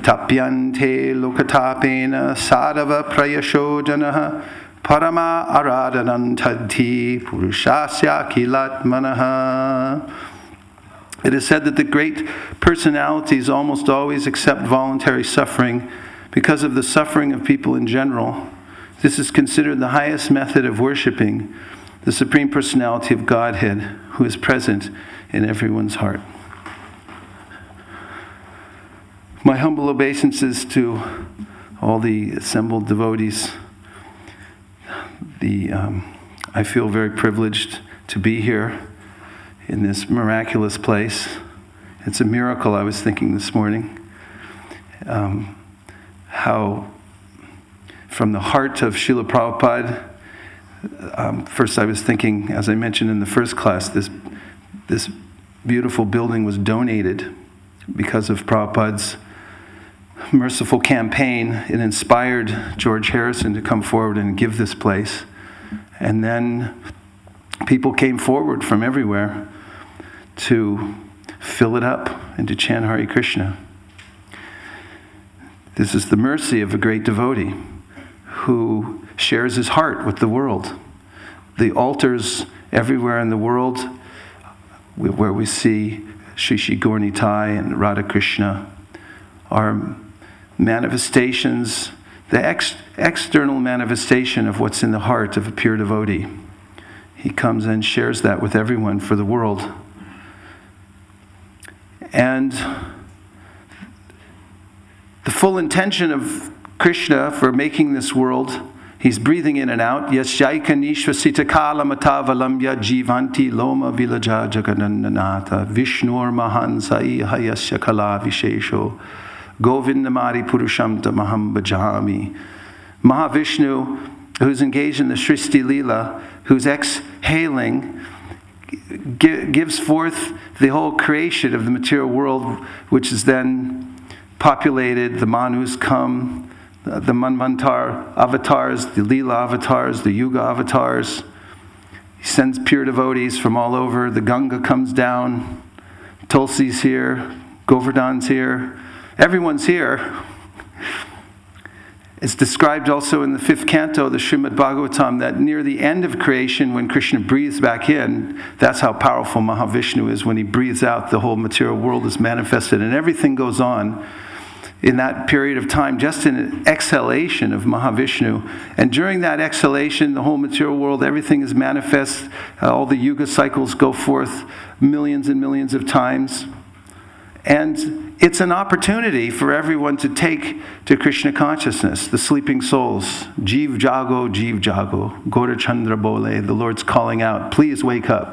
tapyante lokatapena sadava prayashodanaha parama aradanantadhi purushasya kilatmanaha. It is said that the great personalities almost always accept voluntary suffering because of the suffering of people in general. This is considered the highest method of worshiping the Supreme Personality of Godhead, who is present in everyone's heart. My humble obeisances to all the assembled devotees. I feel very privileged to be here in this miraculous place. It's a miracle, I was thinking this morning, how from the heart of Srila Prabhupada, first I was thinking, as I mentioned in the first class, this beautiful building was donated because of Prabhupada's merciful campaign. It inspired George Harrison to come forward and give this place. And then people came forward from everywhere to fill it up and to chant Hare Krishna. This is the mercy of a great devotee who shares his heart with the world. The altars everywhere in the world where we see Shri Shri Gaur Nitai and Radha Krishna are manifestations, the external manifestation of what's in the heart of a pure devotee. He comes and shares that with everyone for the world. And the full intention of Krishna for making this world, he's breathing in and out. Yasyaika nishvasita kala matavalamya jivanti loma vilaja jaganandanata vishnur mahansa ihayasya kala vishesho govindamari purusham tamaham bhajami. Mahavishnu, who's engaged in the Srishti Leela, who's exhaling, gives forth the whole creation of the material world, which is then populated. The Manus come, the Manvantar avatars, the Leela avatars, the Yuga avatars. He sends pure devotees from all over. The Ganga comes down. Tulsi's here. Govardhan's here. Everyone's here. It's described also in the 5th canto, the Srimad Bhagavatam, that near the end of creation, when Krishna breathes back in, that's how powerful Mahavishnu is. When he breathes out, the whole material world is manifested, and everything goes on in that period of time, just in an exhalation of Mahavishnu. And during that exhalation, the whole material world, everything is manifest. All the yuga cycles go forth millions and millions of times. And it's an opportunity for everyone to take to Krishna consciousness, the sleeping souls. Jeev Jago, Jeev Jago. Gaura Chandra Bole, the Lord's calling out, please wake up.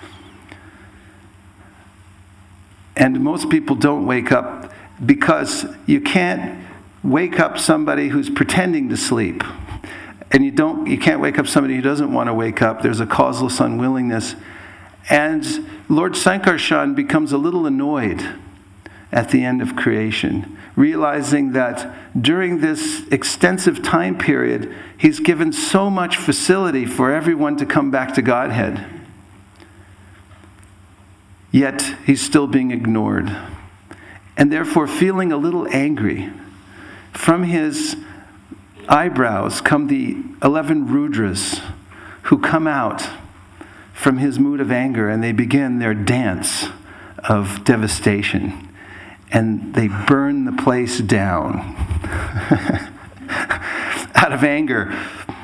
And most people don't wake up because you can't wake up somebody who's pretending to sleep. And you can't wake up somebody who doesn't want to wake up. There's a causeless unwillingness. And Lord Sankarshan becomes a little annoyed at the end of creation, realizing that during this extensive time period, he's given so much facility for everyone to come back to Godhead. Yet he's still being ignored. And therefore feeling a little angry. From his eyebrows come the 11 Rudras who come out from his mood of anger, and they begin their dance of devastation. And they burn the place down out of anger.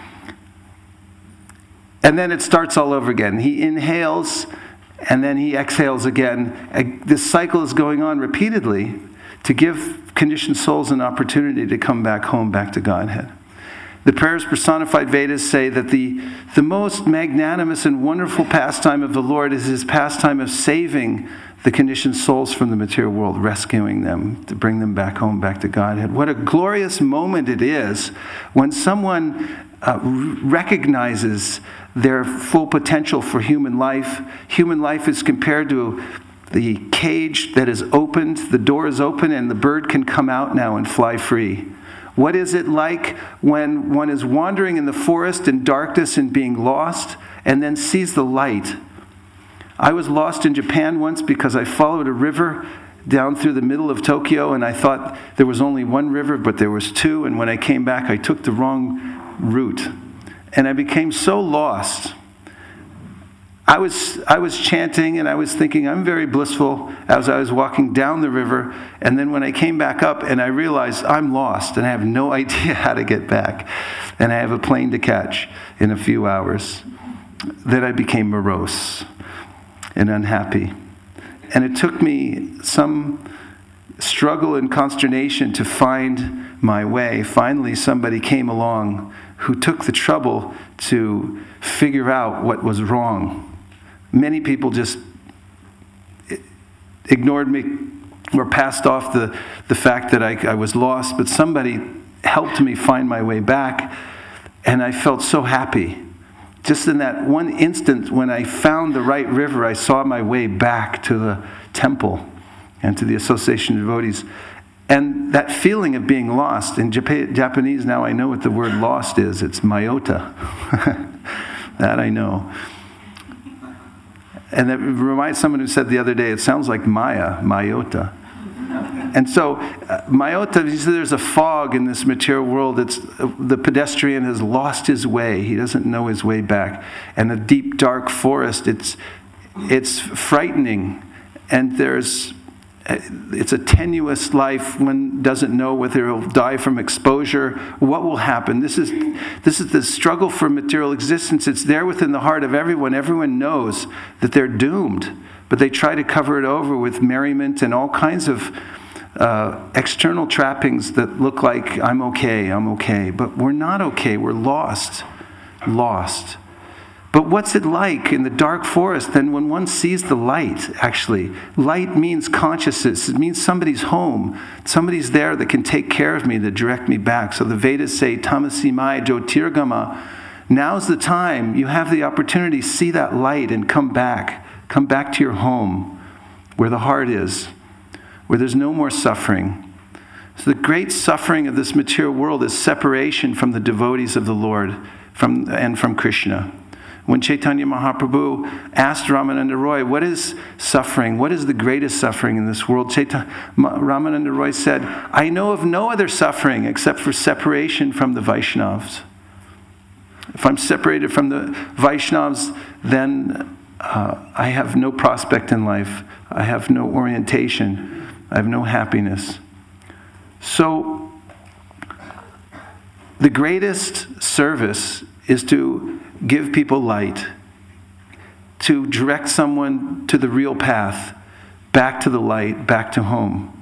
And then it starts all over again. He inhales, and then he exhales again. This cycle is going on repeatedly to give conditioned souls an opportunity to come back home, back to Godhead. The prayers personified Vedas say that the most magnanimous and wonderful pastime of the Lord is his pastime of saving the conditioned souls from the material world, rescuing them to bring them back home, back to Godhead. What a glorious moment it is when someone recognizes their full potential for human life. Human life is compared to the cage that is opened, the door is open, and the bird can come out now and fly free. What is it like when one is wandering in the forest in darkness and being lost, and then sees the light? I was lost in Japan once because I followed a river down through the middle of Tokyo, and I thought there was only one river, but there was two, and when I came back, I took the wrong route. And I became so lost. I was chanting, and I was thinking, I'm very blissful as I was walking down the river, and then when I came back up, and I realized I'm lost, and I have no idea how to get back, and I have a plane to catch in a few hours. Then I became morose and unhappy. And it took me some struggle and consternation to find my way. Finally, somebody came along who took the trouble to figure out what was wrong. Many people just ignored me or passed off the fact that I was lost, but somebody helped me find my way back, and I felt so happy. Just in that one instant when I found the right river, I saw my way back to the temple and to the Association of Devotees. And that feeling of being lost, in Japanese now I know what the word lost is. It's mayota. That I know. And that reminds someone who said the other day, it sounds like Maya, mayota. And so, mayota, there's a fog in this material world. It's the pedestrian has lost his way. He doesn't know his way back. And a deep, dark forest, it's frightening. And it's a tenuous life. One doesn't know whether he'll die from exposure. What will happen? This is the struggle for material existence. It's there within the heart of everyone. Everyone knows that they're doomed, but they try to cover it over with merriment and all kinds of external trappings that look like I'm okay. But we're not okay. We're lost. But what's it like in the dark forest then when one sees the light, actually? Light means consciousness. It means somebody's home. Somebody's there that can take care of me, to direct me back. So the Vedas say, Tamasi Maya Jyotirgama. Now's the time. You have the opportunity to see that light and come back. Come back to your home, where the heart is, where there's no more suffering. So the great suffering of this material world is separation from the devotees of the Lord and from Krishna. When Chaitanya Mahaprabhu asked Ramananda Roy, what is suffering? What is the greatest suffering in this world? Ramananda Roy said, I know of no other suffering except for separation from the Vaishnavas. If I'm separated from the Vaishnavas, then I have no prospect in life. I have no orientation. I have no happiness. So, the greatest service is to give people light, to direct someone to the real path, back to the light, back to home.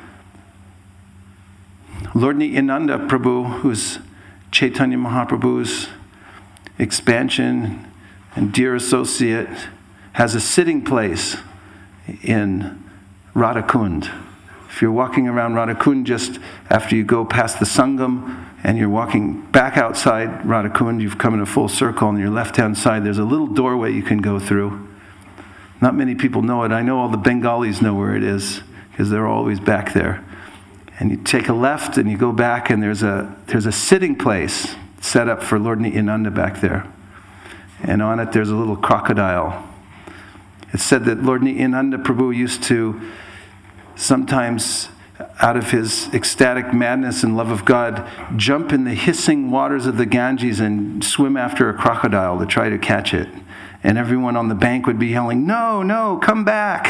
Lord Nityananda Prabhu, who's Chaitanya Mahaprabhu's expansion and dear associate, has a sitting place in Radhakund. If you're walking around Radhakund just after you go past the Sangam and you're walking back outside Radhakund, you've come in a full circle. On your left-hand side, there's a little doorway you can go through. Not many people know it. I know all the Bengalis know where it is because they're always back there. And you take a left and you go back, and there's a sitting place set up for Lord Nityananda back there. And on it, there's a little crocodile. It's said that Lord Nityananda Prabhu used to sometimes, out of his ecstatic madness and love of God, jump in the hissing waters of the Ganges and swim after a crocodile to try to catch it. And everyone on the bank would be yelling, no, come back.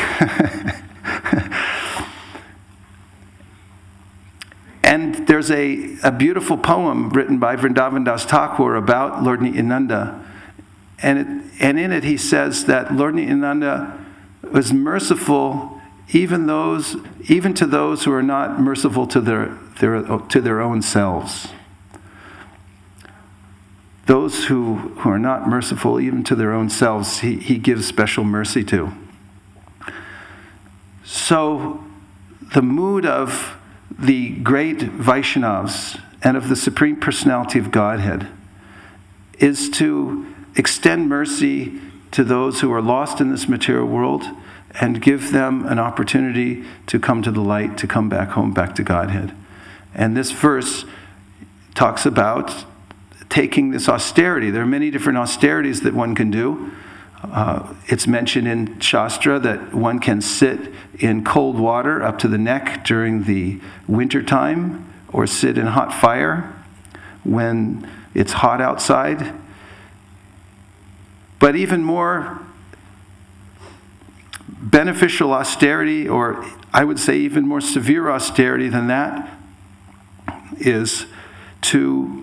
And there's a beautiful poem written by Vrindavan Das Thakur about Lord Nityananda. And in it he says that Lord Nityananda was merciful even to those who are not merciful to their own selves. Those who are not merciful even to their own selves, he gives special mercy to. So the mood of the great Vaishnavas and of the Supreme Personality of Godhead is to extend mercy to those who are lost in this material world and give them an opportunity to come to the light, to come back home, back to Godhead. And this verse talks about taking this austerity. There are many different austerities that one can do. It's mentioned in Shastra that one can sit in cold water up to the neck during the winter time, or sit in hot fire when it's hot outside. But even more beneficial austerity, or I would say even more severe austerity than that, is to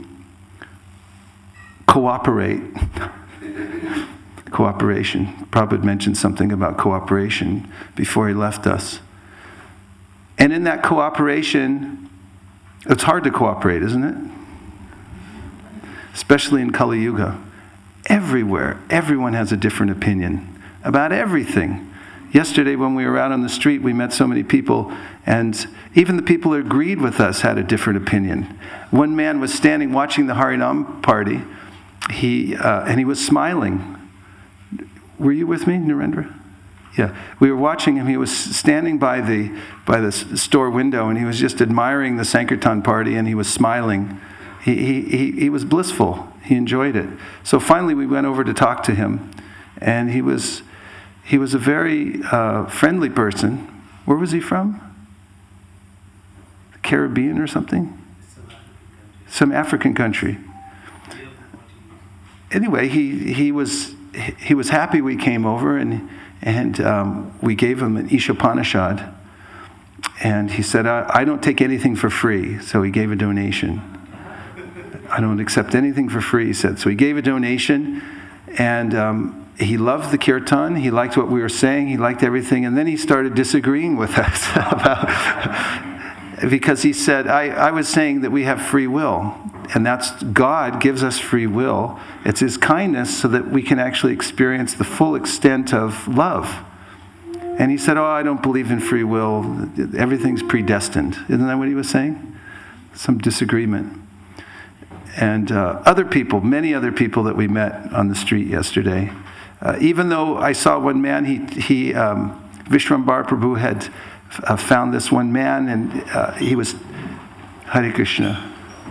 cooperate. Cooperation. Prabhupada mentioned something about cooperation before he left us. And in that cooperation, it's hard to cooperate, isn't it? Especially in Kali Yuga. Everywhere, everyone has a different opinion about everything. Yesterday when we were out on the street, we met so many people, and even the people who agreed with us had a different opinion. One man was standing watching the Harinam party, and he was smiling. Were you with me, Narendra? Yeah. We were watching him. He was standing by the store window, and he was just admiring the Sankirtan party, and he was smiling. He was blissful. He enjoyed it. So finally we went over to talk to him, and he was a very friendly person. Where was he from? The Caribbean or something? Some African country. Anyway, he was happy we came over, and we gave him an Ishopanishad. And he said, I don't take anything for free. So he gave a donation. I don't accept anything for free, he said. So he gave a donation, and he loved the kirtan. He liked what we were saying. He liked everything. And then he started disagreeing with us because he said, I was saying that we have free will. And that's God gives us free will. It's His kindness so that we can actually experience the full extent of love. And he said, I don't believe in free will. Everything's predestined. Isn't that what he was saying? Some disagreement. And other people, many other people that we met on the street yesterday, even though I saw one man, Vishwambar Prabhu had found this one man, and he was, Hare Krishna.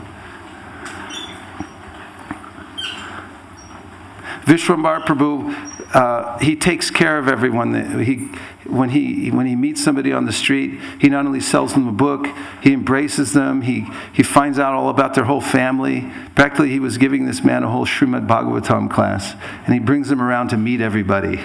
Vishwambar Prabhu, he takes care of everyone. When he meets somebody on the street, he not only sells them a book, he embraces them, he finds out all about their whole family. Practically, he was giving this man a whole Srimad Bhagavatam class, and he brings him around to meet everybody.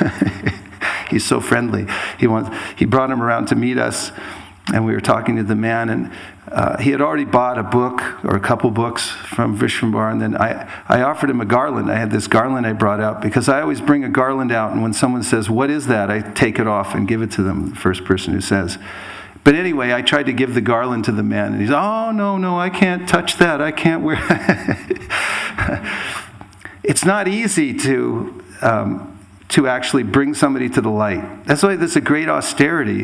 He's so friendly. He brought him around to meet us, and we were talking to the man, and he had already bought a book or a couple books from Vishwambar, and then I offered him a garland. I had this garland I brought out because I always bring a garland out, and when someone says, "What is that?" I take it off and give it to them, the first person who says. But anyway, I tried to give the garland to the man, and he's, "Oh, no, I can't touch that. I can't wear it." It's not easy to actually bring somebody to the light. That's why there's a great austerity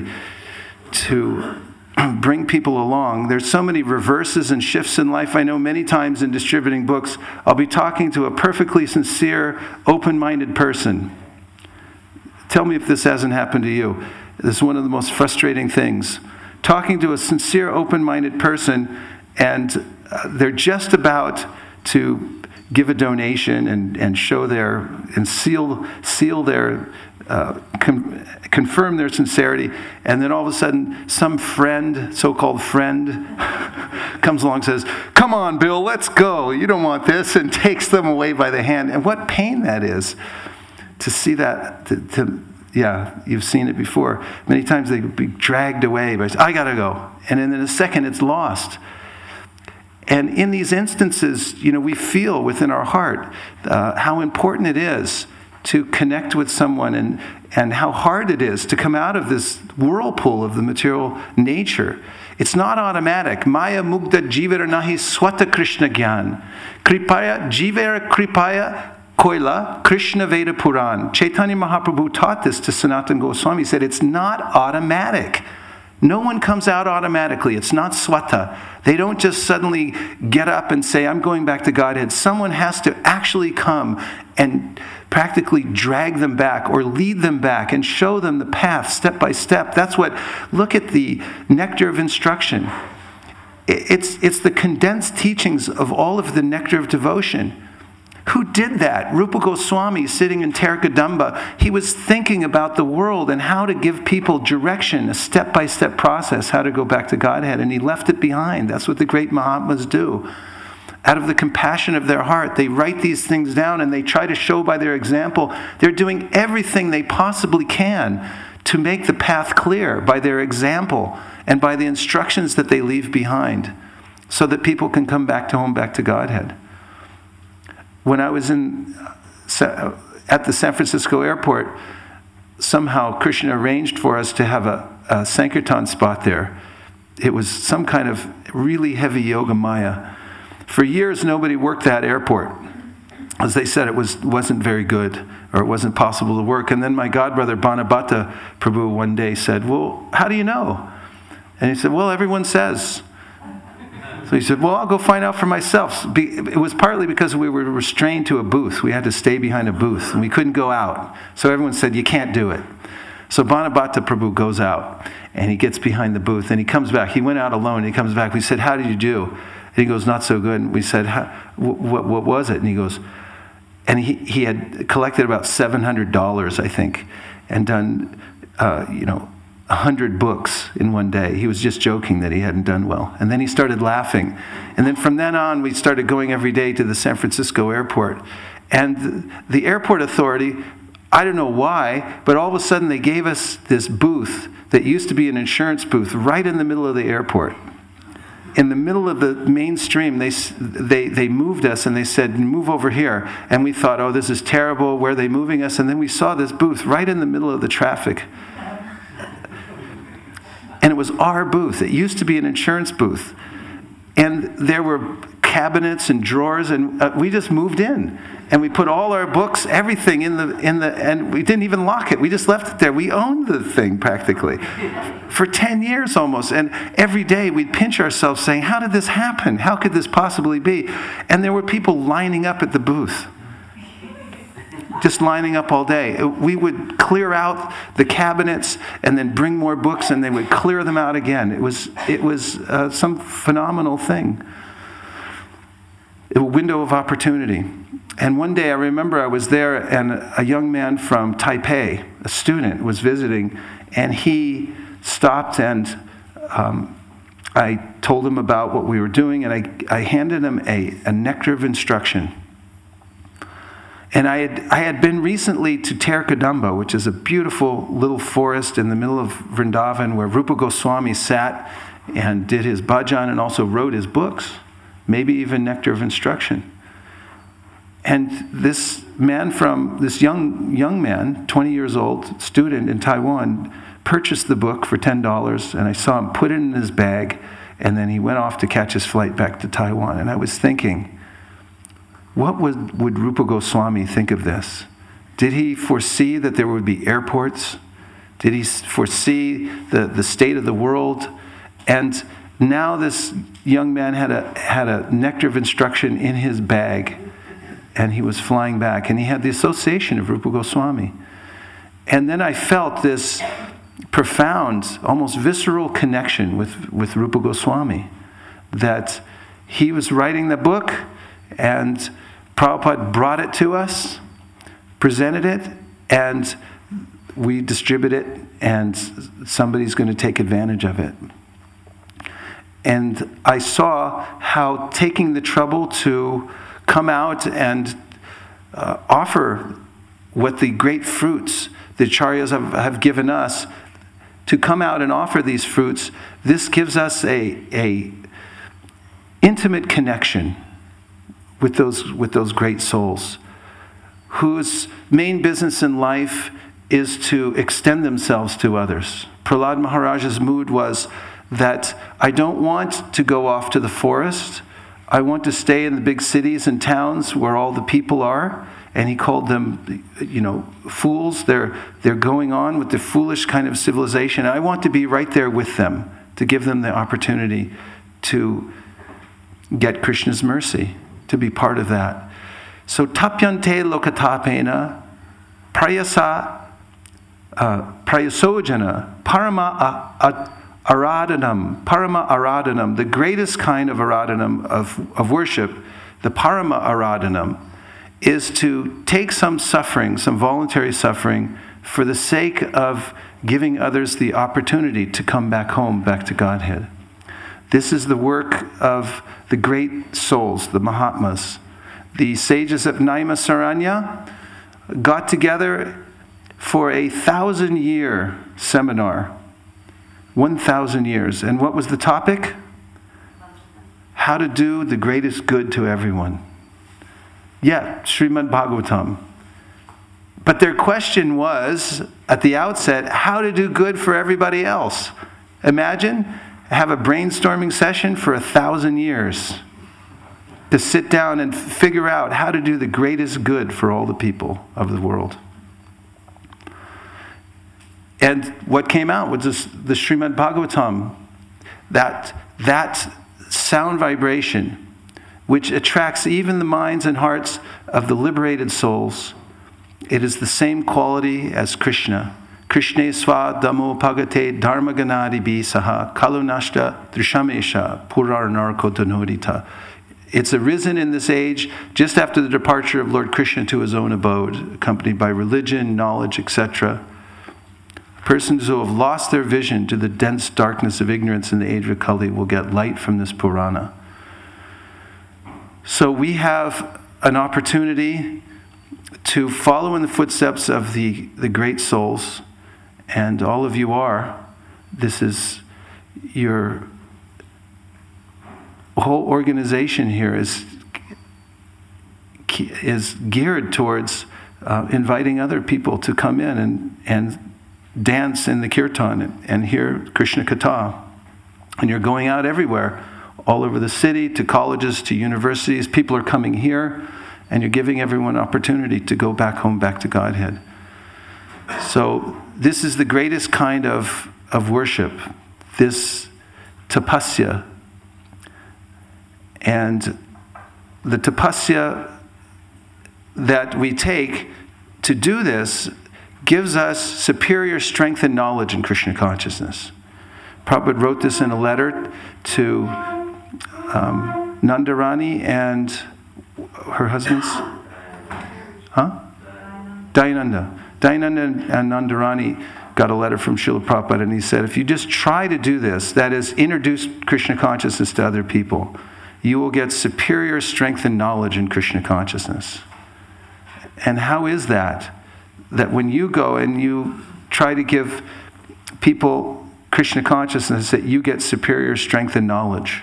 to bring people along. There's so many reverses and shifts in life. I know many times in distributing books, I'll be talking to a perfectly sincere, open-minded person. Tell me if this hasn't happened to you. This is one of the most frustrating things. Talking to a sincere, open-minded person, and they're just about to give a donation and show their, and seal their, confirm their sincerity, and then all of a sudden some friend, so-called friend, comes along and says, "Come on, Bill, let's go. You don't want this," and takes them away by the hand. And what pain that is to see that. Yeah, you've seen it before. Many times they be dragged away by, "I gotta go," and then in a second it's lost. And in these instances, we feel within our heart how important it is to connect with someone, and how hard it is to come out of this whirlpool of the material nature. It's not automatic. Maya mugda jivera nahi swata Krishna gyan. Kripaya jivera kripaya koila Krishna Veda Puran. Chaitanya Mahaprabhu taught this to Sanatana Goswami. He said it's not automatic. No one comes out automatically. It's not swata. They don't just suddenly get up and say, "I'm going back to Godhead." Someone has to actually come and practically drag them back or lead them back and show them the path step by step. That's what, look at the nectar of instruction. It's the condensed teachings of all of the nectar of devotion. Who did that? Rupa Goswami, sitting in Terkadamba, he was thinking about the world and how to give people direction, a step-by-step process, how to go back to Godhead, and he left it behind. That's what the great Mahatmas do. Out of the compassion of their heart, they write these things down and they try to show by their example. They're doing everything they possibly can to make the path clear by their example and by the instructions that they leave behind so that people can come back to Godhead. When I was at the San Francisco airport, somehow Krishna arranged for us to have a Sankirtan spot there. It was some kind of really heavy yoga maya. For years, nobody worked that airport. As they said, it wasn't very good, or it wasn't possible to work. And then my godbrother, Banabhatta Prabhu, one day said, well, how do you know? And he said, well, everyone says. So he said, well, I'll go find out for myself. It was partly because we were restrained to a booth. We had to stay behind a booth, and we couldn't go out. So everyone said, you can't do it. So Banabhatta Prabhu goes out, and he gets behind the booth, and he comes back. He went out alone, and he comes back. We said, how did you do? And he goes, not so good. And we said, what was it? And he goes, and he had collected about $700, I think, and done, 100 books in one day. He was just joking that he hadn't done well. And then he started laughing. And then from then on, we started going every day to the San Francisco airport. And the airport authority, I don't know why, but all of a sudden they gave us this booth that used to be an insurance booth right in the middle of the airport. In the middle of the mainstream, they moved us and they said, move over here. And we thought, oh, this is terrible. Where are they moving us? And then we saw this booth right in the middle of the traffic. And it was our booth. It used to be an insurance booth. And there were cabinets and drawers, and we just moved in. And we put all our books, everything in the, and we didn't even lock it. We just left it there. We owned the thing practically for 10 years almost. And every day we'd pinch ourselves saying, how did this happen? How could this possibly be? And there were people lining up at the booth. Just lining up all day. We would clear out the cabinets and then bring more books, and they would clear them out again. It was some phenomenal thing. A window of opportunity. And one day I remember I was there, and a young man from Taipei, a student, was visiting, and he stopped, and I told him about what we were doing, and I handed him a nectar of instruction. And I had been recently to Terkadamba, which is a beautiful little forest in the middle of Vrindavan where Rupa Goswami sat and did his bhajan and also wrote his books, maybe even Nectar of Instruction. And this man this young man, 20 years old, student in Taiwan, purchased the book for $10, and I saw him put it in his bag, and then he went off to catch his flight back to Taiwan. And I was thinking, what would Rupa Goswami think of this? Did he foresee that there would be airports? Did he foresee the state of the world? And now this young man had a nectar of instruction in his bag, and he was flying back, and he had the association of Rupa Goswami. And then I felt this profound, almost visceral connection with Rupa Goswami, that he was writing the book, and Prabhupada brought it to us, presented it, and we distribute it, and somebody's going to take advantage of it. And I saw how taking the trouble to come out and offer what the great fruits the Acharyas have given us, to come out and offer these fruits, this gives us a intimate connection with those great souls whose main business in life is to extend themselves to others. Prahlad Maharaj's mood was that I don't want to go off to the forest. I want to stay in the big cities and towns where all the people are. And he called them, fools. They're going on with the foolish kind of civilization. I want to be right there with them, to give them the opportunity to get Krishna's mercy, to be part of that. So tapyante lokatapena prayasojana parama aradhanam, the greatest kind of aradhanam of worship, the parama aradhanam, is to take some suffering, some voluntary suffering, for the sake of giving others the opportunity to come back home, back to Godhead. This is the work of the great souls, the Mahatmas. The sages of Naimisaranya got together for a 1,000-year seminar. 1,000 years. And what was the topic? How to do the greatest good to everyone. Yeah, Srimad Bhagavatam. But their question was, at the outset, how to do good for everybody else. Imagine, have a brainstorming session for 1,000 years to sit down and figure out how to do the greatest good for all the people of the world. And what came out was the Srimad Bhagavatam, that sound vibration, which attracts even the minds and hearts of the liberated souls. It is the same quality as Krishna. Krishne sva damo pagate dharma ganadi bi saha kalunashta drishamesha purar narko danodita. It's arisen in this age just after the departure of Lord Krishna to his own abode, accompanied by religion, knowledge, etc. Persons who have lost their vision to the dense darkness of ignorance in the age of Kali will get light from this Purana. So we have an opportunity to follow in the footsteps of the great souls, and all of you are. This is your whole organization here is geared towards inviting other people to come in and dance in the kirtan and hear Krishna Katha. And you're going out everywhere, all over the city, to colleges, to universities. People are coming here, and you're giving everyone opportunity to go back home, back to Godhead. So this is the greatest kind of worship, this tapasya. And the tapasya that we take to do this gives us superior strength and knowledge in Krishna consciousness. Prabhupada wrote this in a letter to Nandarani and her husband's, Dayananda. Dayananda and Nandarani got a letter from Srila Prabhupada, and he said, if you just try to do this, that is, introduce Krishna consciousness to other people, you will get superior strength and knowledge in Krishna consciousness. And how is that? That when you go and you try to give people Krishna consciousness, that you get superior strength and knowledge.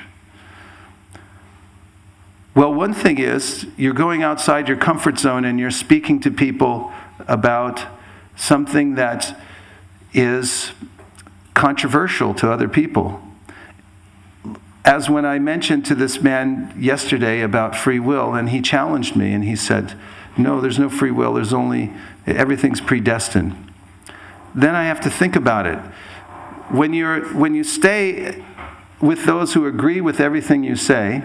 Well, one thing is, you're going outside your comfort zone and you're speaking to people about something that is controversial to other people. As when I mentioned to this man yesterday about free will, and he challenged me, and he said, no, there's no free will, there's only, everything's predestined. Then I have to think about it. When you stay with those who agree with everything you say,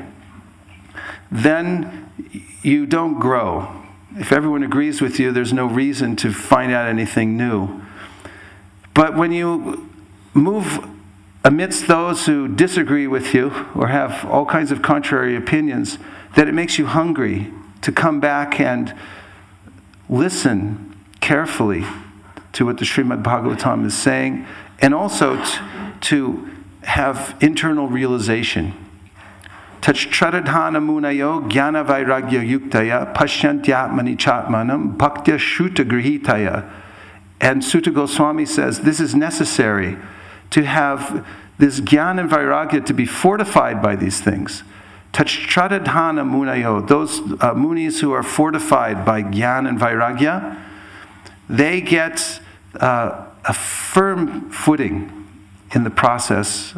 then you don't grow. If everyone agrees with you, there's no reason to find out anything new. But when you move amidst those who disagree with you or have all kinds of contrary opinions, that it makes you hungry to come back and listen carefully to what the Srimad Bhagavatam is saying, and also to have internal realization. Tachcharadhana munayo jnana vairagya yuktaya pashyantyatmani chatmanam bhaktya shuta grihitaya. And Sutta Goswami says this is necessary to have this jnana and vairagya to be fortified by these things. Tachcharadhana munayo, those munis who are fortified by jnana and vairagya, they get a firm footing in the process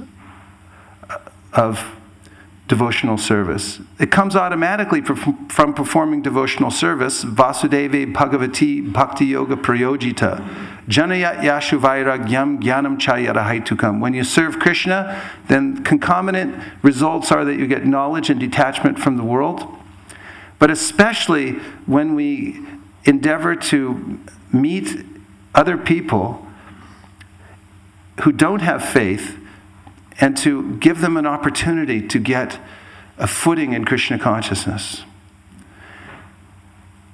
of devotional service. It comes automatically from performing devotional service. Vasudeve Bhagavati Bhakti Yoga Prayojita Janayat Yashu Vairagyam Jnanam Chayarahaitukam. When you serve Krishna, then concomitant results are that you get knowledge and detachment from the world. But especially when we endeavor to meet other people who don't have faith, and to give them an opportunity to get a footing in Krishna consciousness.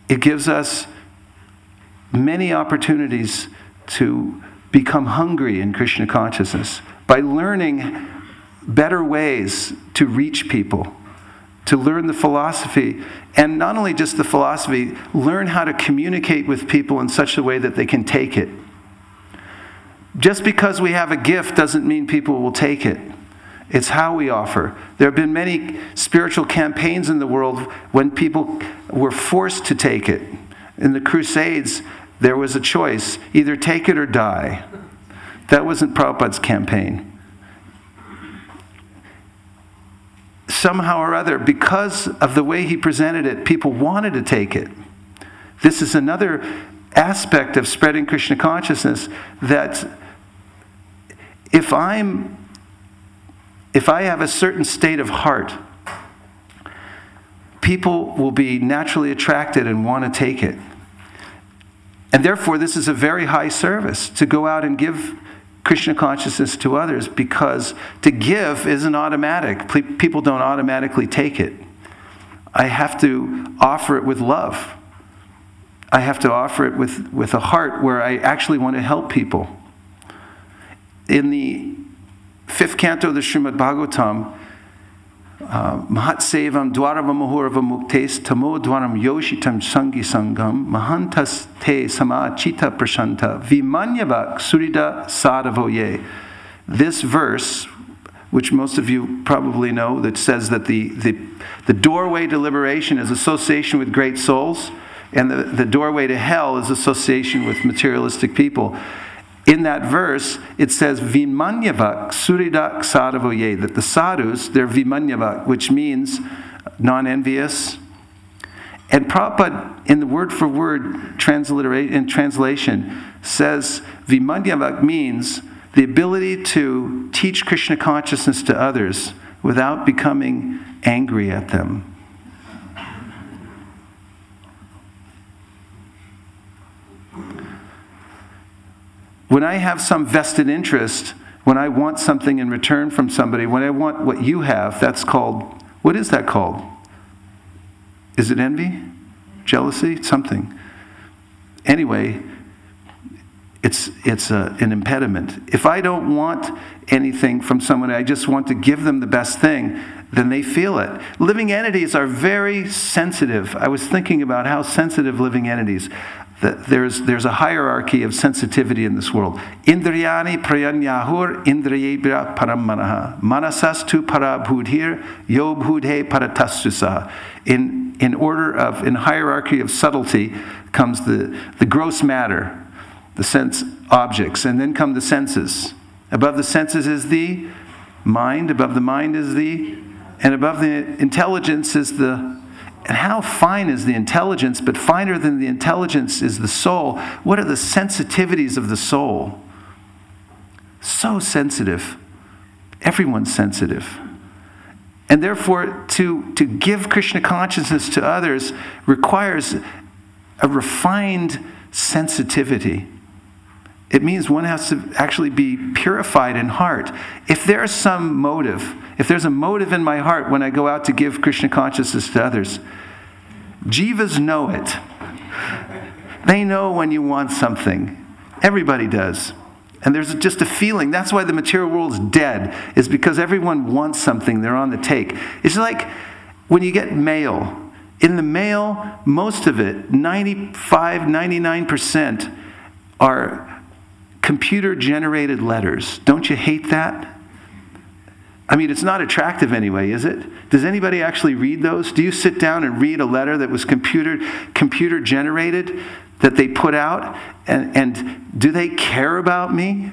it gives us many opportunities to become hungry in Krishna consciousness by learning better ways to reach people, to learn the philosophy, and not only just the philosophy, learn how to communicate with people in such a way that they can take it. Just because we have a gift doesn't mean people will take it. It's how we offer. There have been many spiritual campaigns in the world when people were forced to take it. In the Crusades, there was a choice, either take it or die. That wasn't Prabhupada's campaign. Somehow or other, because of the way he presented it, people wanted to take it. This is another aspect of spreading Krishna consciousness, that if I have a certain state of heart, people will be naturally attracted and want to take it. And therefore, this is a very high service, to go out and give Krishna consciousness to others, because to give isn't automatic. People don't automatically take it. I have to offer it with love. I have to offer it with a heart where I actually want to help people. In the 5th canto of the Srimad Bhagavatam, Mahatsevam dwarava muhurava muktes tamo dwaram yoshitam sangi sangam mahantas te samachita prashanta vimanyavak surida sadavoye. This verse, which most of you probably know, that says that the doorway to liberation is association with great souls, and the doorway to hell is association with materialistic people. In that verse, it says, Vimanyavak Suridak Sadavoye, that the sadhus, they're Vimanyavak, which means non-envious. And Prabhupada, in the word-for-word translation, says Vimanyavak means the ability to teach Krishna consciousness to others without becoming angry at them. When I have some vested interest, when I want something in return from somebody, when I want what you have, that's called, what is that called? Is it envy? Jealousy? Something. Anyway, it's an impediment. If I don't want anything from someone, I just want to give them the best thing, then they feel it. Living entities are very sensitive. I was thinking about how sensitive living entities. There's a hierarchy of sensitivity in this world. Indriyani prayanyahur indriyebhya paramanaha. Manasastu parabhudhir yobhudhe paratasusa. In hierarchy of subtlety comes the gross matter, the sense objects, and then come the senses. Above the senses is the mind, above the mind is and above the intelligence is and how fine is the intelligence, but finer than the intelligence is the soul. What are the sensitivities of the soul? So sensitive. Everyone's sensitive. And therefore, to give Krishna consciousness to others requires a refined sensitivity. It means one has to actually be purified in heart. If there's some motive, if there's a motive in my heart when I go out to give Krishna consciousness to others, jivas know it. They know when you want something. Everybody does. And there's just a feeling. That's why the material world is dead, is because everyone wants something. They're on the take. It's like when you get mail. In the mail, most of it, 95, 99%, are computer-generated letters. Don't you hate that? I mean, it's not attractive anyway, is it? Does anybody actually read those? Do you sit down and read a letter that was computer-generated, that they put out? And do they care about me?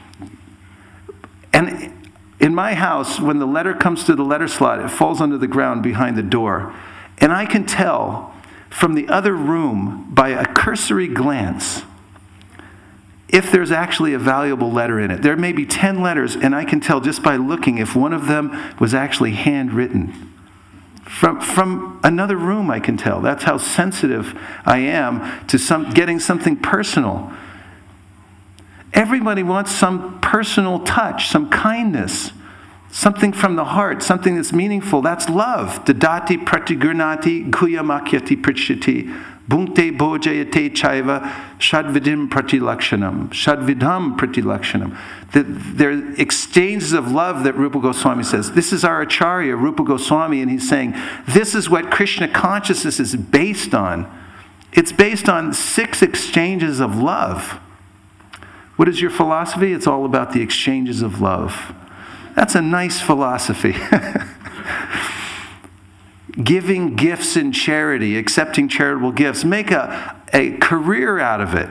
And in my house, when the letter comes to the letter slot, it falls onto the ground behind the door. And I can tell from the other room by a cursory glance if there's actually a valuable letter in it. There may be 10 letters, and I can tell just by looking if one of them was actually handwritten. From another room, I can tell. That's how sensitive I am to getting something personal. Everybody wants some personal touch, some kindness, something from the heart, something that's meaningful. That's love. Dadati pratigurnati guyamakyati prichyati Bhunkte bhojayate chaiva shadvidam pratilakshanam. There are exchanges of love that Rupa Goswami says. This is our Acharya, Rupa Goswami, and he's saying, this is what Krishna consciousness is based on. It's based on 6 exchanges of love. What is your philosophy? It's all about the exchanges of love. That's a nice philosophy. Giving gifts in charity, accepting charitable gifts. Make a career out of it.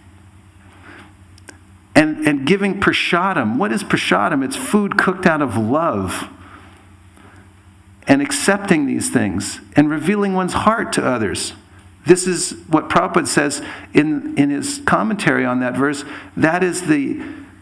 And giving prasadam. What is prasadam? It's food cooked out of love. And accepting these things. And revealing one's heart to others. This is what Prabhupada says in his commentary on that verse. That is the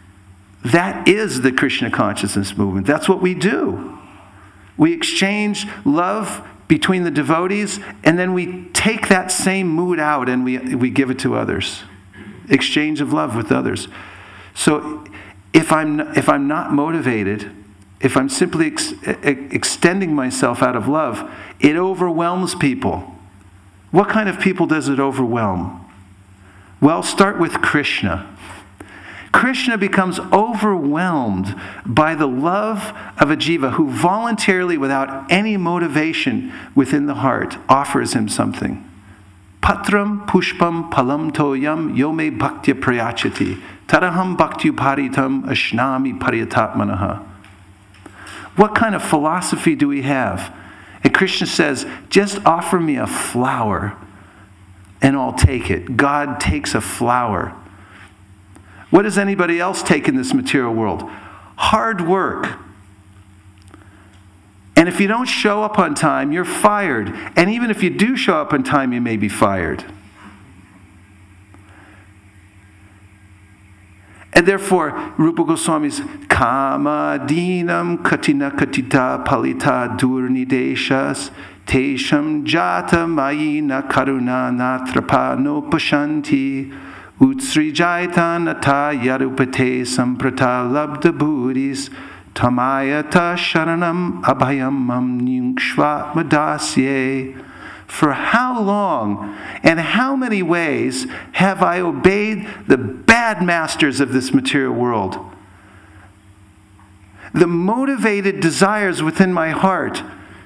Krishna consciousness movement. That's what we do. We exchange love between the devotees, and then we take that same mood out and we give it to others. Exchange of love with others. So if I'm not motivated, if I'm simply extending myself out of love, it overwhelms people. What kind of people does it overwhelm? Well, start with Krishna. Krishna becomes overwhelmed by the love of a jiva who voluntarily, without any motivation within the heart, offers him something. Patram pushpam palam toyam yome bhaktya prayachati taraham bhaktyuparitam ashnami pariyatatmanaha. What kind of philosophy do we have? And Krishna says, just offer me a flower and I'll take it. God takes a flower. What does anybody else take in this material world? Hard work. And if you don't show up on time, you're fired. And even if you do show up on time, you may be fired. And therefore, Rupa Goswami's Kama Dinam Katina Katita Palita Durnideshas Tesham Jata Mayina Karuna Natrapa No Pashanti Utsrijaitan Ata Yarupate Samprata Labda Buddhis Tamayata Sharanam Abhayam Nyungshva Madasye. For how long and how many ways have I obeyed the bad masters of this material world? The motivated desires within my heart,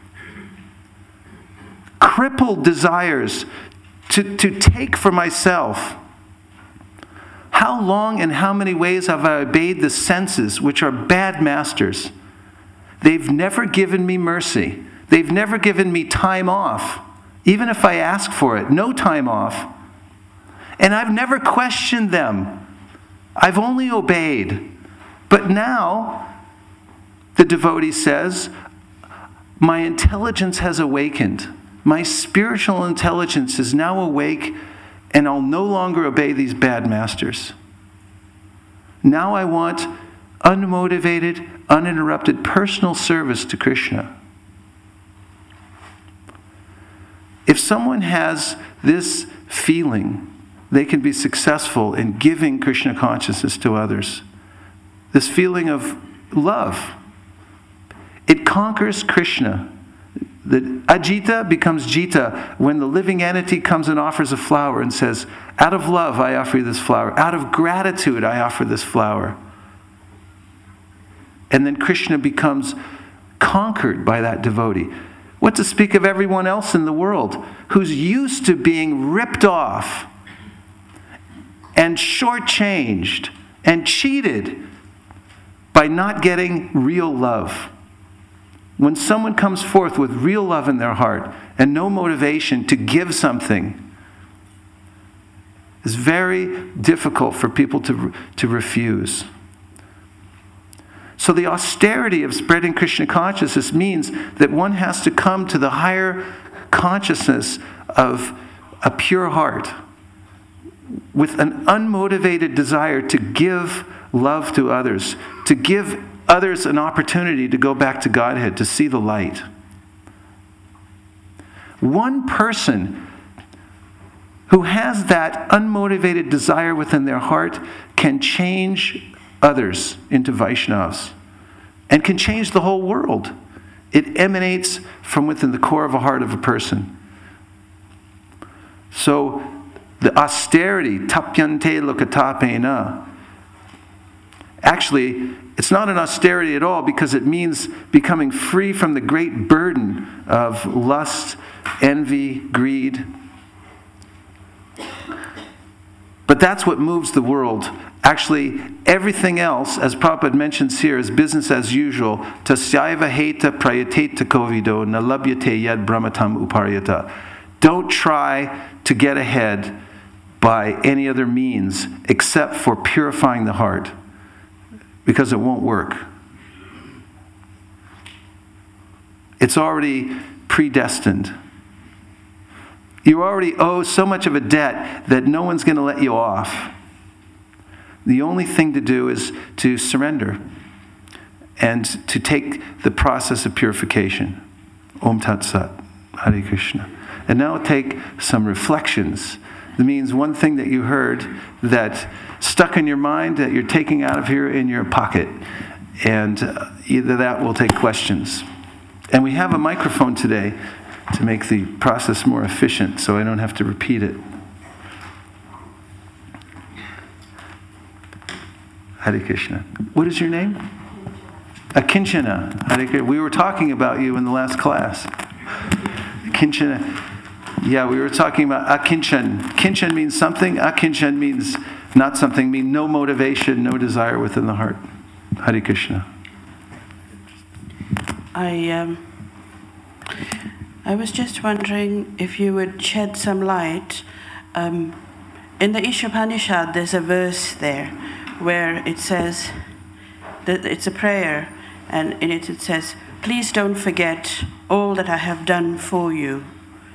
crippled desires to take for myself. How long and how many ways have I obeyed the senses, which are bad masters? They've never given me mercy. They've never given me time off. Even if I ask for it, no time off. And I've never questioned them. I've only obeyed. But now, the devotee says, my intelligence has awakened. My spiritual intelligence is now awake, and I'll no longer obey these bad masters. Now I want unmotivated, uninterrupted personal service to Krishna. If someone has this feeling, they can be successful in giving Krishna consciousness to others. This feeling of love. It conquers Krishna. The Ajita becomes Jita when the living entity comes and offers a flower and says, out of love I offer you this flower. Out of gratitude I offer this flower. And then Krishna becomes conquered by that devotee. What to speak of everyone else in the world who's used to being ripped off and shortchanged and cheated by not getting real love. When someone comes forth with real love in their heart and no motivation to give something, it's very difficult for people to refuse. So the austerity of spreading Krishna consciousness means that one has to come to the higher consciousness of a pure heart with an unmotivated desire to give love to others, to give others an opportunity to go back to Godhead, to see the light. One person who has that unmotivated desire within their heart can change others into Vaishnavas and can change the whole world. It emanates from within the core of a heart of a person. So the austerity, tapyante lokatapena, actually, it's not an austerity at all because it means becoming free from the great burden of lust, envy, greed. But that's what moves the world. Actually, everything else, as Prabhupada mentions here, is business as usual. Tasyaiva heta prayateta kovido nalabhyate yad brahmatam uparyata. Don't try to get ahead by any other means except for purifying the heart, because it won't work. It's already predestined. You already owe so much of a debt that no one's going to let you off. The only thing to do is to surrender and to take the process of purification. Om Tat Sat. Hare Krishna. And now take some reflections. That means one thing that you heard that stuck in your mind that you're taking out of here in your pocket. And either that will take questions. And we have a microphone today to make the process more efficient so I don't have to repeat it. Hare Krishna. What is your name? Akinchana. Hare Krishna. We were talking about you in the last class. Akinchana. Yeah, we were talking about akinchan. Kinchan means something. Akinchan means not something. Means no motivation, no desire within the heart. Hare Krishna. I was just wondering if you would shed some light. In the Ishopanishad, there's a verse there where it says that it's a prayer, and in it says, "Please don't forget all that I have done for you."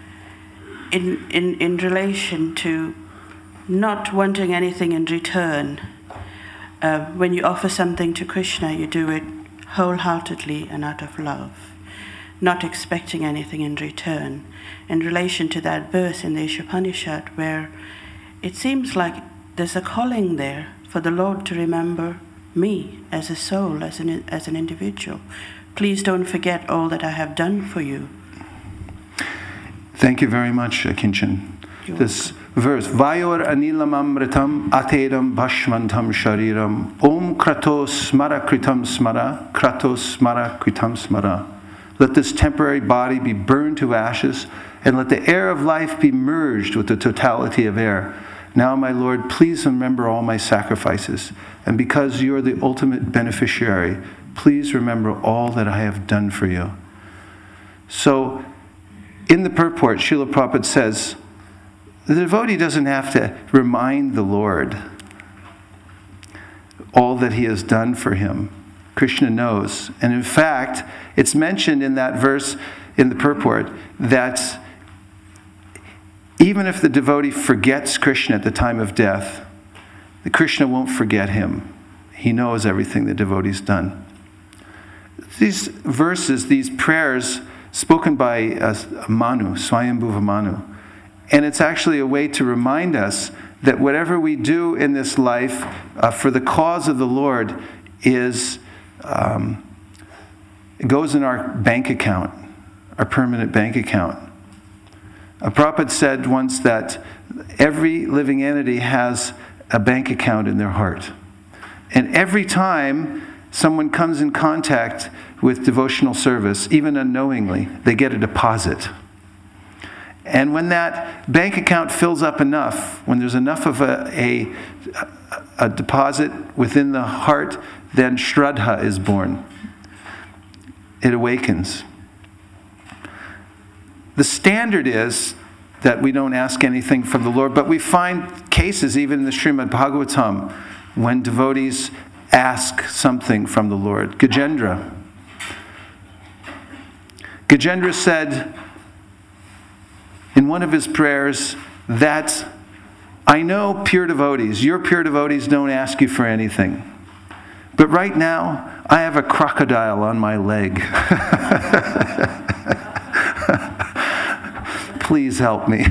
In relation to not wanting anything in return. When you offer something to Krishna, you do it wholeheartedly and out of love, not expecting anything in return. In relation to that verse in the Ishopanishad, where it seems like there's a calling there for the Lord to remember me as a soul, as an individual. Please don't forget all that I have done for you. Thank you very much, Kinchan. This verse, Vayor anilam amritam atedam bhashmantam shariram om kratos smara kritam smara kratos smara kritam smara. Let this temporary body be burned to ashes, and let the air of life be merged with the totality of air. Now, my Lord, please remember all my sacrifices, and because you are the ultimate beneficiary, please remember all that I have done for you. So, in the purport, Srila Prabhupada says, the devotee doesn't have to remind the Lord all that he has done for him. Krishna knows. And in fact, it's mentioned in that verse in the purport that even if the devotee forgets Krishna at the time of death, the Krishna won't forget him. He knows everything the devotee's done. These verses, these prayers, spoken by Manu, Swayambhuva Manu. And it's actually a way to remind us that whatever we do in this life for the cause of the Lord it goes in our bank account, our permanent bank account. Prabhupada said once that every living entity has a bank account in their heart. And every time someone comes in contact with devotional service, even unknowingly, they get a deposit. And when that bank account fills up enough, when there's enough of a deposit within the heart, then Shraddha is born. It awakens. The standard is that we don't ask anything from the Lord, but we find cases even in the Srimad Bhagavatam when devotees ask something from the Lord. Gajendra said in one of his prayers that I know pure devotees, your pure devotees don't ask you for anything. But right now, I have a crocodile on my leg. Please help me.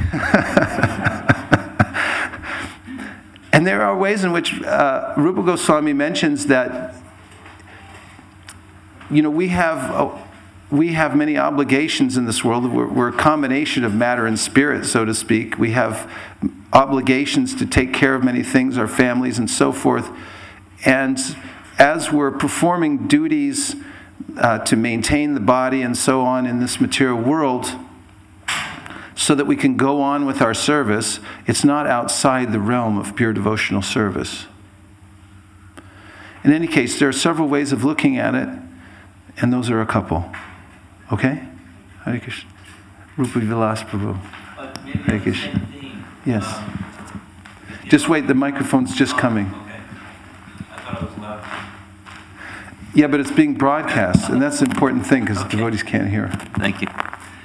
And there are ways in which Rupa Goswami mentions that, we have we have many obligations in this world. We're a combination of matter and spirit, so to speak. We have obligations to take care of many things, our families and so forth. And as we're performing duties to maintain the body and so on in this material world, so that we can go on with our service, it's not outside the realm of pure devotional service. In any case, there are several ways of looking at it, and those are a couple. Okay? Hare Krishna. Rupa Vilas Prabhu. Hare Krishna. Yes. Just wait, the microphone's just coming. Okay. I thought it was loud. Yeah, but it's being broadcast, and that's the important thing because devotees can't hear. Thank you.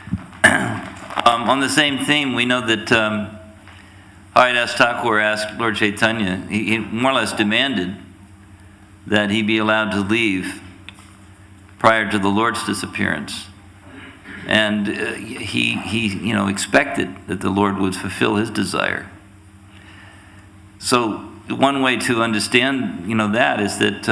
On the same theme, we know that Haridas Thakur asked Lord Chaitanya, he more or less demanded that he be allowed to leave prior to the Lord's disappearance. And he expected that the Lord would fulfill his desire. So one way to understand, that is that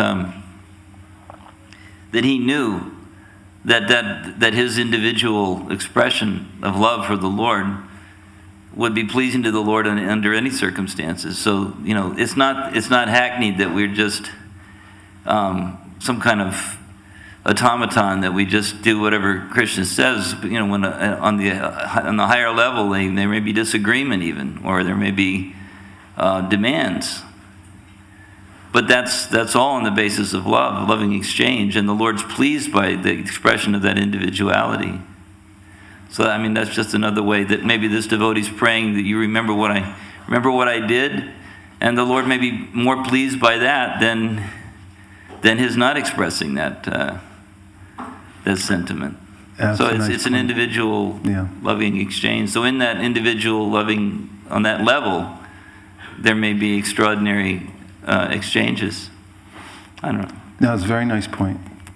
that he knew that his individual expression of love for the Lord would be pleasing to the Lord under any circumstances. So it's not hackneyed that we're just some kind of automaton that we just do whatever Krishna says. When on the higher level, there may be disagreement even, or there may be demands. But that's all on the basis of love, loving exchange, and the Lord's pleased by the expression of that individuality. So that's just another way that maybe this devotee's praying that you remember what I did, and the Lord may be more pleased by that than his not expressing that sentiment. Yeah, so it's an individual loving exchange. So in that individual loving on that level, there may be extraordinary exchanges. I don't know. No, it's a very nice point.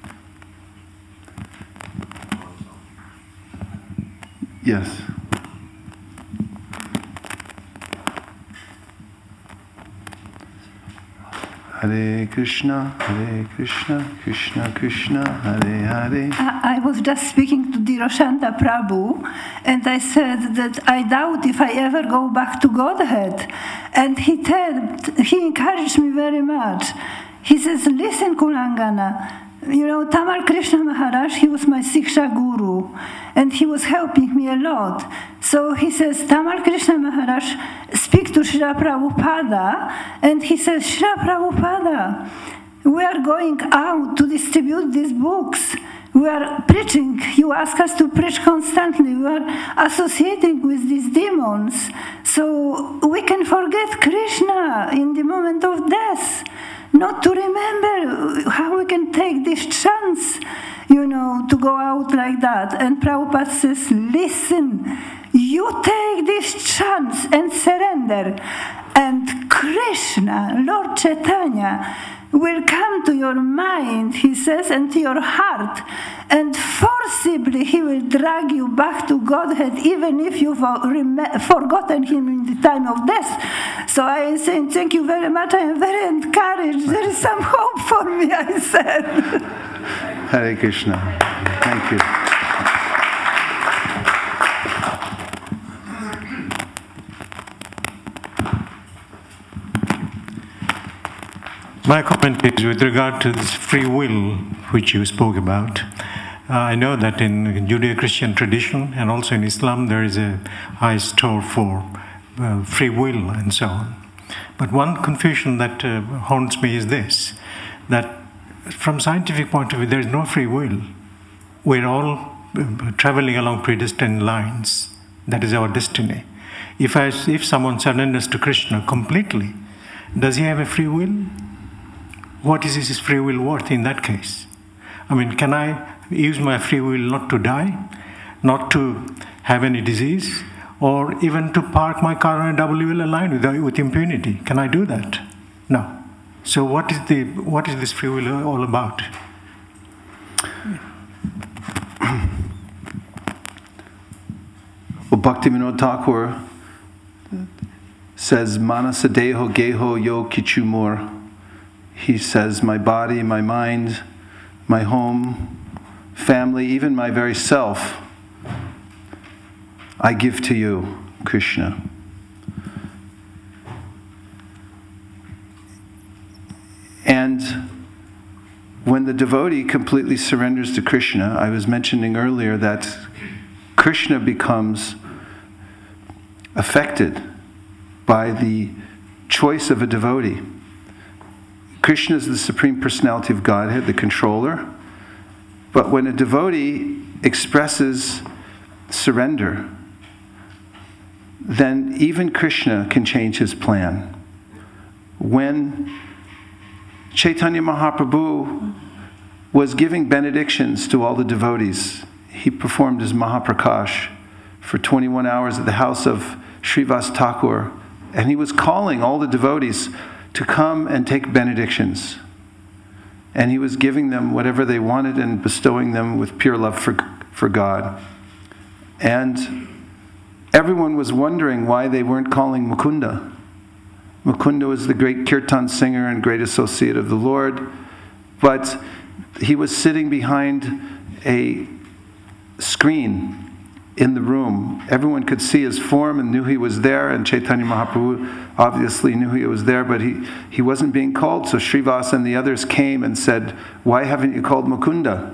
Yes. Hare Krishna, Krishna Krishna, Hare Hare. I was just speaking to Dhiroshanta Prabhu, and I said that I doubt if I ever go back to Godhead. And he encouraged me very much. He says, listen, Kulangana, Tamal Krishna Maharaj, he was my Siksha Guru, and he was helping me a lot. So he says, Tamal Krishna Maharaj, speak to Srila Prabhupada, and he says, Srila Prabhupada, we are going out to distribute these books. We are preaching. You ask us to preach constantly. We are associating with these demons. So we can forget Krishna in the moment of death. Not to remember how we can take this chance, to go out like that. And Prabhupada says, listen, you take this chance and surrender. And Krishna, Lord Chaitanya, will come to your mind, he says, and to your heart. And forcibly he will drag you back to Godhead, even if you've forgotten him in the time of death. So I am saying, thank you very much. I am very encouraged. There is some hope for me, I said. Hare Krishna. Thank you. My comment is with regard to this free will which you spoke about. I know that in Judeo-Christian tradition and also in Islam there is a high store for free will and so on. But one confusion that haunts me is this, that from scientific point of view there is no free will. We're all traveling along predestined lines. That is our destiny. If someone surrenders to Krishna completely, does he have a free will? What is his free will worth in that case? Can I use my free will not to die, not to have any disease, or even to park my car on a double-wheeler line with impunity? Can I do that? No. So what is this free will all about? Well, Bhaktivinoda Thakur says, Manasa Deho Geho Yo Kichumor. He says, my body, my mind, my home, family, even my very self, I give to you, Krishna. And when the devotee completely surrenders to Krishna, I was mentioning earlier that Krishna becomes affected by the choice of a devotee. Krishna is the Supreme Personality of Godhead, the controller. But when a devotee expresses surrender, then even Krishna can change his plan. When Chaitanya Mahaprabhu was giving benedictions to all the devotees, he performed his Mahaprakash for 21 hours at the house of Srivas Thakur, and he was calling all the devotees to come and take benedictions. And he was giving them whatever they wanted and bestowing them with pure love for God. And everyone was wondering why they weren't calling Mukunda. Mukunda was the great kirtan singer and great associate of the Lord, but he was sitting behind a screen in the room. Everyone could see his form and knew he was there, and Chaitanya Mahaprabhu obviously knew he was there, but he wasn't being called. So Srivas and the others came and said, "Why haven't you called Mukunda?"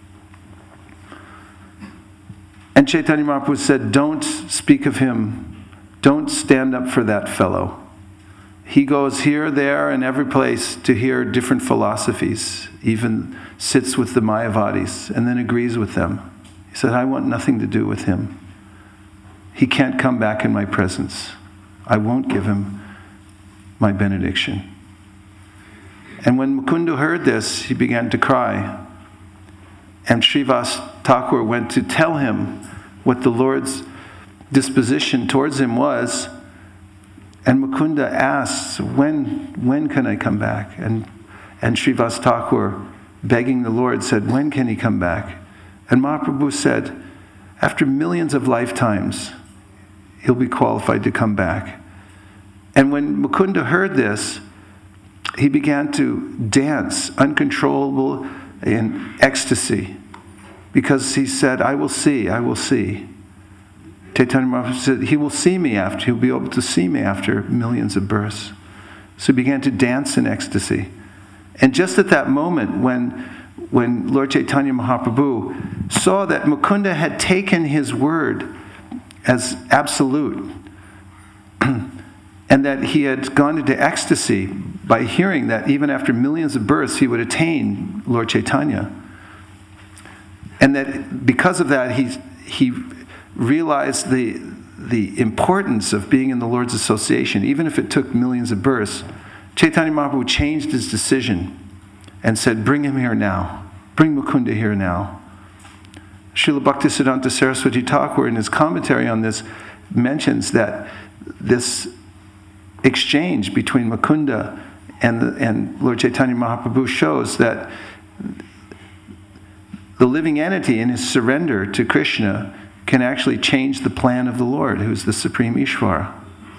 And Chaitanya Mahaprabhu said, "Don't speak of him. Don't stand up for that fellow. He goes here, there, and every place to hear different philosophies, even sits with the Mayavadis, and then agrees with them." He said, "I want nothing to do with him. He can't come back in my presence. I won't give him my benediction." And when Mukunda heard this, he began to cry. And Srivas Thakur went to tell him what the Lord's disposition towards him was. And Mukunda asks, when can I come back? And Srivas Thakur, begging the Lord, said, "When can he come back?" And Mahaprabhu said, "After millions of lifetimes, he'll be qualified to come back." And when Mukunda heard this, he began to dance, uncontrollable in ecstasy, because he said, "I will see, I will see." Chaitanya Mahaprabhu said, he'll be able to see me after millions of births. So he began to dance in ecstasy. And just at that moment, when Lord Chaitanya Mahaprabhu saw that Mukunda had taken his word as absolute, and that he had gone into ecstasy by hearing that even after millions of births he would attain Lord Chaitanya, and that because of that he realized the importance of being in the Lord's association, even if it took millions of births, Chaitanya Mahaprabhu changed his decision and said, "Bring him here now. Bring Mukunda here now." Srila Bhaktisiddhanta Saraswati Thakur, in his commentary on this, mentions that this exchange between Mukunda and Lord Chaitanya Mahaprabhu shows that the living entity in his surrender to Krishna can actually change the plan of the Lord, who is the Supreme Ishvara.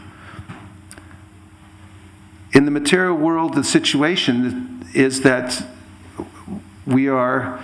In the material world, the situation is that we are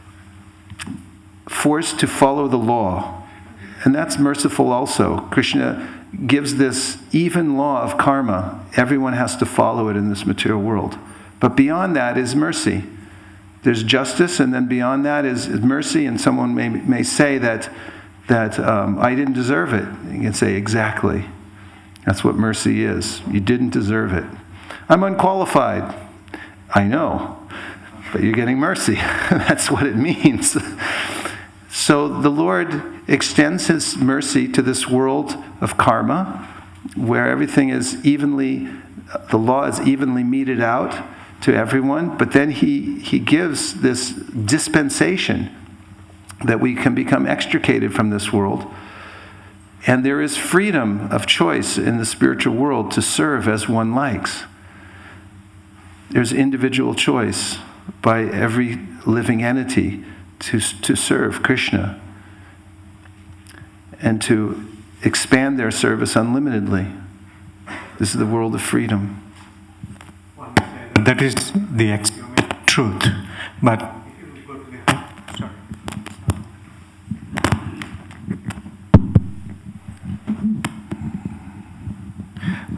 forced to follow the law, and that's merciful also. Krishna gives this even law of karma. Everyone has to follow it in this material world. But beyond that is mercy. There's justice, and then beyond that is mercy, and someone may say that I didn't deserve it. You can say, exactly. That's what mercy is. You didn't deserve it. I'm unqualified. I know. But you're getting mercy. That's what it means. So the Lord extends his mercy to this world of karma, where everything is the law is evenly meted out to everyone, but then he gives this dispensation that we can become extricated from this world. And there is freedom of choice in the spiritual world to serve as one likes. There's individual choice by every living entity to serve Krishna and to expand their service unlimitedly. This is the world of freedom. That is the truth. But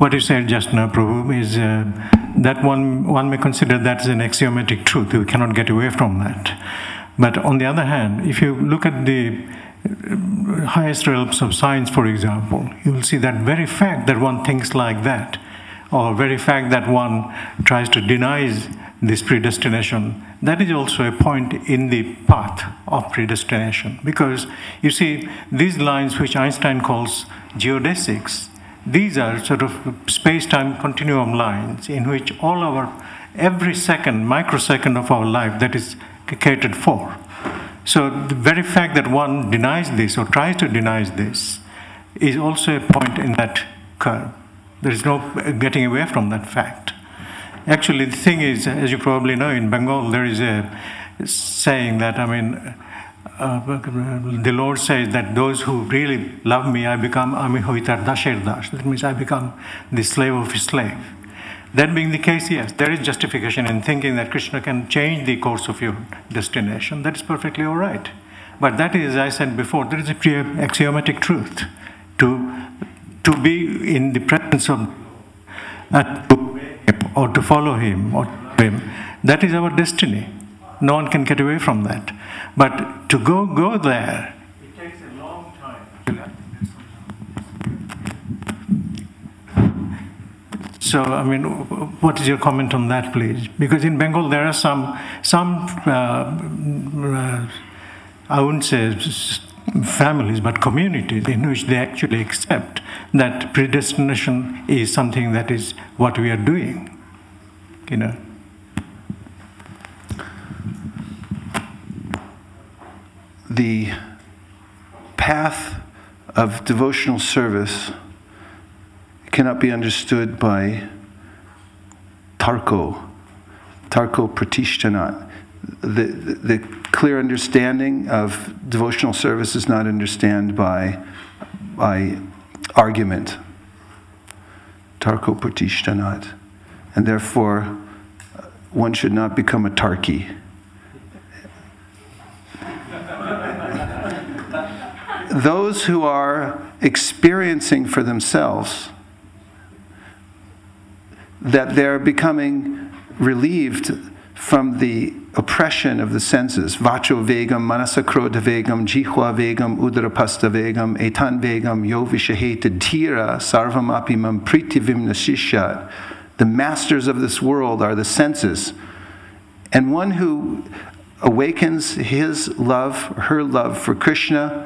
what you said just now, Prabhu, is that one may consider that as an axiomatic truth. We cannot get away from that. But on the other hand, if you look at the highest realms of science, for example, you will see that very fact that one thinks like that, or very fact that one tries to deny this predestination, that is also a point in the path of predestination. Because you see, these lines which Einstein calls geodesics, these are sort of space-time continuum lines in which every second, microsecond of our life, that is catered for. So the very fact that one denies this or tries to deny this is also a point in that curve. There is no getting away from that fact. Actually, the thing is, as you probably know, in Bengal there is a saying that, the Lord says that those who really love me, I become Ami Hoitar Dasher Das. That means I become the slave of his slave. That being the case, yes, there is justification in thinking that Krishna can change the course of your destination. That is perfectly all right. But that is, as I said before, there is a axiomatic truth. To be in the presence of, or to follow him, that is our destiny. No one can get away from that. But to go there, it takes a long time. So, what is your comment on that, please? Because in Bengal there are some I wouldn't say families, but communities in which they actually accept that predestination is something that is what we are doing. The path of devotional service cannot be understood by tarko pratishtanat. The clear understanding of devotional service is not understood by argument. Tarko pratishtanat. And therefore, one should not become a tarki. Those who are experiencing for themselves that they're becoming relieved from the oppression of the senses, vacho vegam, manasakrodha vegam, jihwa vegam, udarapasta vegam, etan vegam, yo vishaheta dhira, sarvam apimam pritivim nashishat. The masters of this world are the senses. And one who awakens his love, her love for Krishna,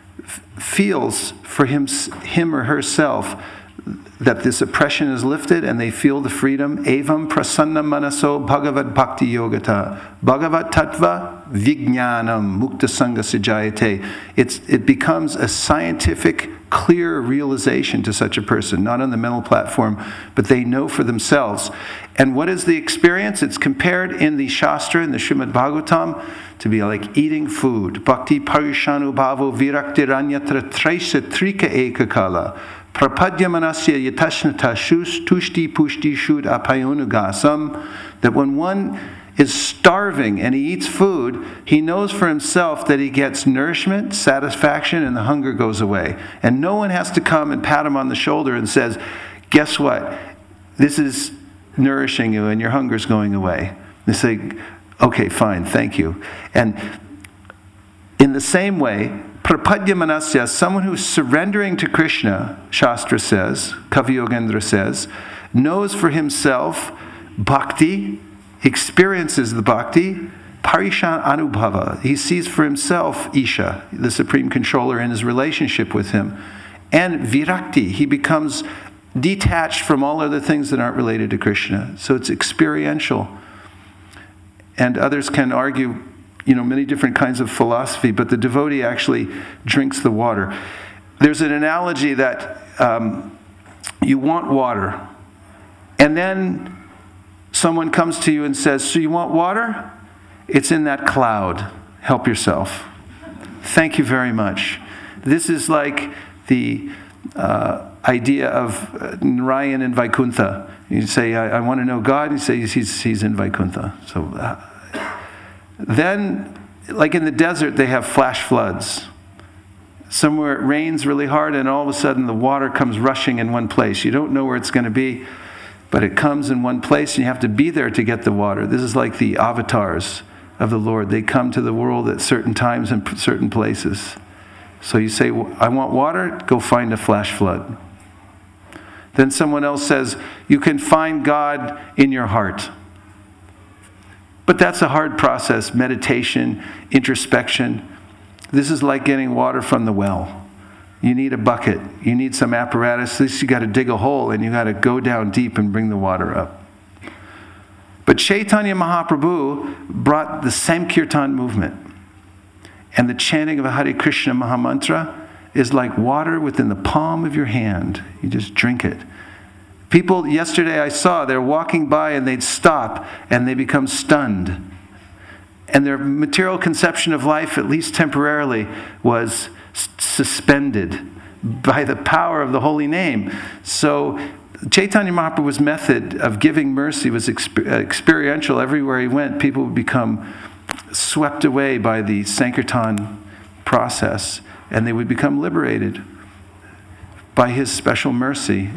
feels for him or herself that this oppression is lifted and they feel the freedom. Evam prasanna manaso bhagavat bhakti yogata. Bhagavat tattva vijnanam mukta sangha sijayate. It becomes a scientific, clear realization to such a person, not on the mental platform, but they know for themselves. And what is the experience? It's compared in the Shastra, in the Srimad Bhagavatam, to be like eating food. Bhakti parishanu bhavo virakti ranyatra traisa trika ekakala. Prapadya manasya yatashnata shus tushti pushti shud apayonugasam. That when one is starving and he eats food, he knows for himself that he gets nourishment, satisfaction, and the hunger goes away. And no one has to come and pat him on the shoulder and says, guess what? This is nourishing you and your hunger's going away. They say, okay, fine, thank you. And in the same way, Prapadya Manasya, someone who's surrendering to Krishna, Shastra says, Kavi Yogendra says, knows for himself bhakti, experiences the bhakti, parishan anubhava. He sees for himself Isha, the supreme controller, in his relationship with him. And virakti, he becomes detached from all other things that aren't related to Krishna. So it's experiential. And others can argue, many different kinds of philosophy, but the devotee actually drinks the water. There's an analogy that you want water, and then someone comes to you and says, so you want water? It's in that cloud. Help yourself. Thank you very much. This is like the idea of Narayan in Vaikuntha. You say, I want to know God. You say, he's in Vaikuntha. So then, like in the desert, they have flash floods. somewhere it rains really hard and all of a sudden the water comes rushing in one place. You don't know where it's going to be, but it comes in one place and you have to be there to get the water. This is like the avatars of the Lord. They come to the world at certain times and certain places. So you say, I want water, go find a flash flood. Then someone else says, you can find God in your heart. But that's a hard process, meditation, introspection. This is like getting water from the well. You need a bucket. You need some apparatus. At least you got to dig a hole and you got to go down deep and bring the water up. But Chaitanya Mahaprabhu brought the Sankirtan movement. And the chanting of a Hare Krishna Mahamantra is like water within the palm of your hand. You just drink it. People, yesterday I saw, they're walking by and they'd stop and they become stunned. And their material conception of life, at least temporarily, was suspended by the power of the holy name. So Chaitanya Mahaprabhu's method of giving mercy was experiential. Everywhere he went, people would become swept away by the Sankirtan process, and they would become liberated by his special mercy.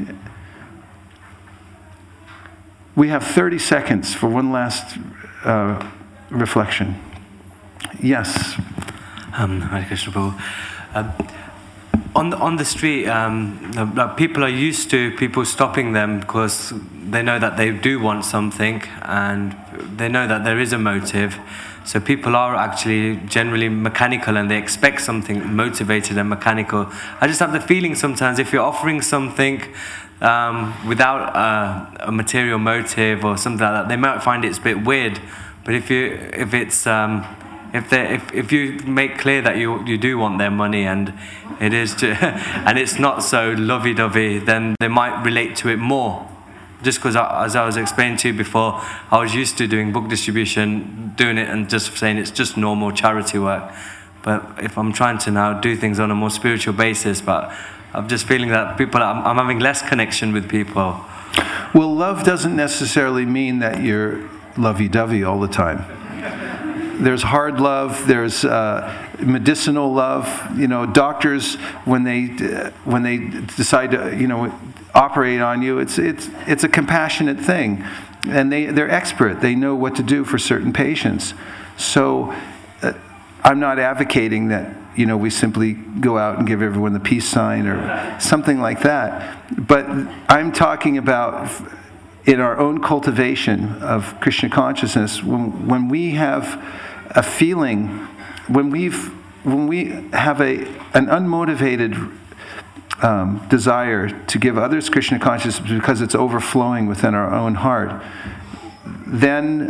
We have 30 seconds for one last reflection. Yes. Hare Krishna Prabhu. On the street, people are used to people stopping them because they know that they do want something and they know that there is a motive. So people are actually generally mechanical and they expect something motivated and mechanical. I just have the feeling sometimes if you're offering something without a material motive or something like that, they might find it's a bit weird. But if you make clear that you do want their money and it is and it's not so lovey-dovey, then they might relate to it more. Just because, as I was explaining to you before, I was used to doing book distribution, doing it and just saying it's just normal charity work. But if I'm trying to now do things on a more spiritual basis, but I'm just feeling that I'm having less connection with people. Well, love doesn't necessarily mean that you're lovey-dovey all the time. There's hard love. There's medicinal love. You know, doctors when they decide to operate on you, it's a compassionate thing, and they're expert. They know what to do for certain patients. So I'm not advocating that we simply go out and give everyone the peace sign or something like that. But I'm talking about in our own cultivation of Krishna consciousness, when we have a feeling, when we have an unmotivated desire to give others Krishna consciousness because it's overflowing within our own heart, then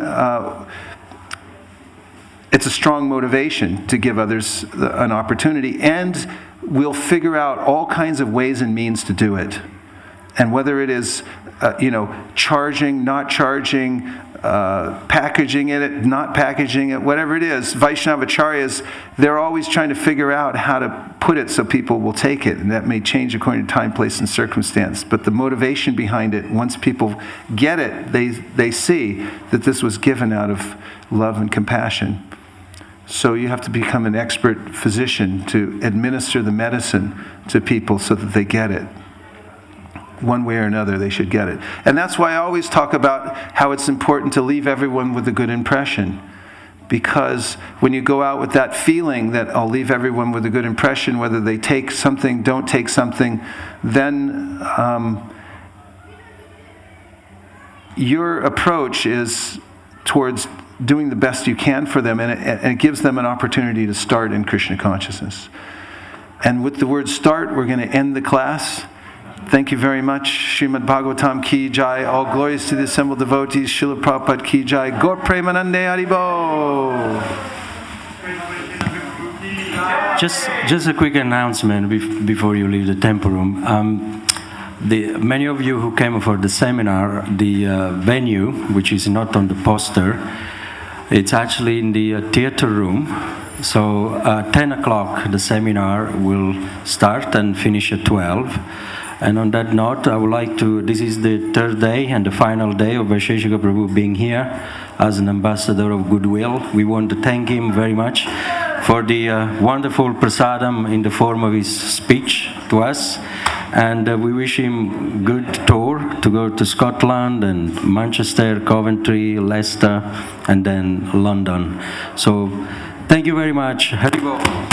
it's a strong motivation to give others an opportunity, and we'll figure out all kinds of ways and means to do it. And whether it is charging, not charging, packaging it, not packaging it, whatever it is, Vaishnavacharyas, they're always trying to figure out how to put it so people will take it, and that may change according to time, place, and circumstance. But the motivation behind it, once people get it, they see that this was given out of love and compassion. So you have to become an expert physician to administer the medicine to people so that they get it. One way or another, they should get it. And that's why I always talk about how it's important to leave everyone with a good impression. Because when you go out with that feeling that I'll leave everyone with a good impression, whether they take something, don't take something, then your approach is towards doing the best you can for them, and it gives them an opportunity to start in Krishna consciousness. And with the word start, we're going to end the class. Thank you very much. Srimad Bhagavatam ki jai. All glories to the assembled devotees. Srila Prabhupada ki jai. Gaur Premanande Haribo. Just a quick announcement before you leave the temple room. Many of you who came for the seminar, the venue, which is not on the poster, it's actually in the theater room. So 10 o'clock the seminar will start and finish at 12. And on that note, I would like to, this is the third day and the final day of Vaisheshika Prabhu being here as an ambassador of goodwill. We want to thank him very much for the wonderful prasadam in the form of his speech to us. And we wish him good tour to go to Scotland and Manchester, Coventry, Leicester, and then London. So thank you very much. Hari Bol.